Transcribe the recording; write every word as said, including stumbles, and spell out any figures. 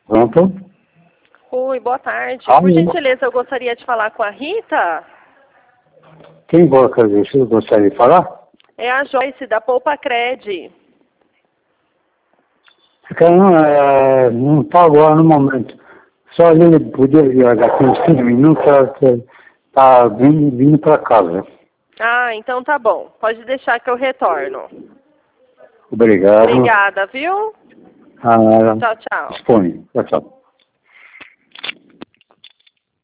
Pronto? Oi, boa tarde. Ah, Por gentileza, eu gostaria de falar com a Rita. quem você gostaria de falar? É a Joyce, da Poupa Cred. Não, é, não está agora no momento. Só ele podia vir daqui uns quinze minutos, está vindo, vindo para casa. Ah, então tá bom. Pode deixar que eu retorno. Obrigado. Obrigada, viu? Ah, Tchau, tchau. dispõe. Tchau, tchau.